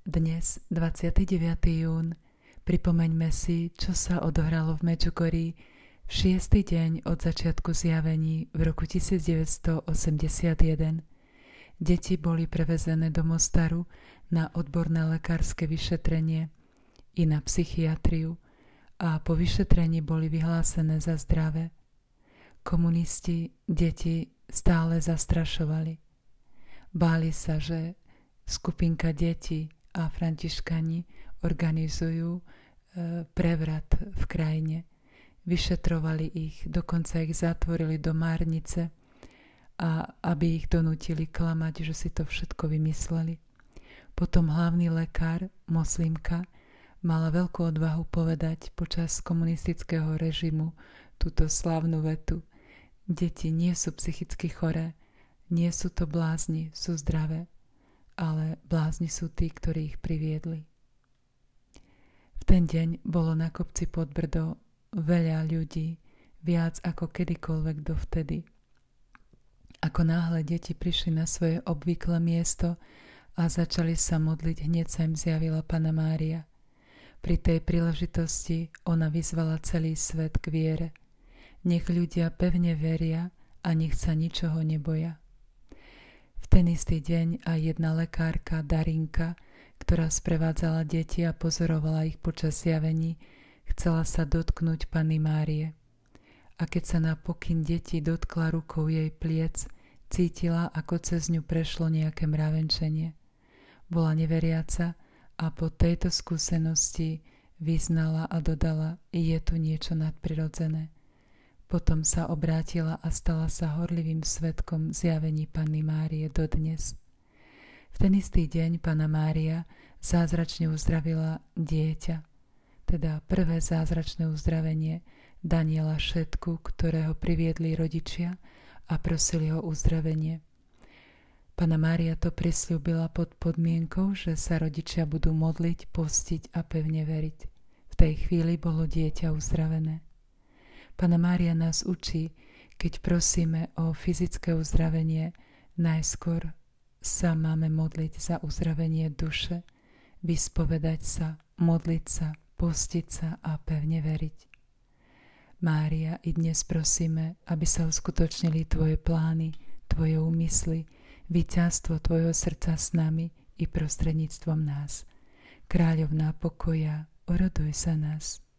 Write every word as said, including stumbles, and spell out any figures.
Dnes, dvadsiateho deviateho júna, pripomeňme si, čo sa odohralo v Medžugorí v šiesty deň od začiatku zjavení v roku tisícdeväťstoosemdesiatjeden. Deti boli prevezené do Mostaru na odborné lekárske vyšetrenie i na psychiatriu a po vyšetrení boli vyhlásené za zdravé. Komunisti deti stále zastrašovali. Báli sa, že skupinka detí a františkani organizujú e, prevrat v krajine. Vyšetrovali ich, dokonca ich zatvorili do márnice, a aby ich donútili klamať, že si to všetko vymysleli. Potom hlavný lekár, moslimka, mala veľkú odvahu povedať počas komunistického režimu túto slávnu vetu: deti nie sú psychicky choré, nie sú to blázni, sú zdravé, ale blázni sú tí, ktorí ich priviedli. V ten deň bolo na kopci pod Brdou veľa ľudí, viac ako kedykoľvek dovtedy. Ako náhle deti prišli na svoje obvyklé miesto a začali sa modliť, hneď sa im zjavila Panna Mária. Pri tej príležitosti ona vyzvala celý svet k viere. Nech ľudia pevne veria a nech sa ničoho neboja. V ten istý deň aj jedna lekárka, Darinka, ktorá sprevádzala deti a pozorovala ich počas zjavení, chcela sa dotknúť Panny Márie. A keď sa na pokyn detí dotkla rukou jej pliec, cítila, ako cez ňu prešlo nejaké mravenčenie. Bola neveriaca a po tejto skúsenosti vyznala a dodala: je tu niečo nadprirodzené. Potom sa obrátila a stala sa horlivým svedkom zjavení Panny Márie dodnes. V ten istý deň Panna Mária zázračne uzdravila dieťa, teda prvé zázračné uzdravenie Daniela Šetku, ktorého priviedli rodičia a prosili ho uzdravenie. Panna Mária to prisľúbila pod podmienkou, že sa rodičia budú modliť, postiť a pevne veriť. V tej chvíli bolo dieťa uzdravené. Panna Mária nás učí, keď prosíme o fyzické uzdravenie, najskôr sa máme modliť za uzdravenie duše, vyspovedať sa, modliť sa, postiť sa a pevne veriť. Mária, i dnes prosíme, aby sa uskutočnili tvoje plány, tvoje úmysly, víťazstvo tvojho srdca s nami i prostredníctvom nás. Kráľovná pokoja, oroduj sa nás.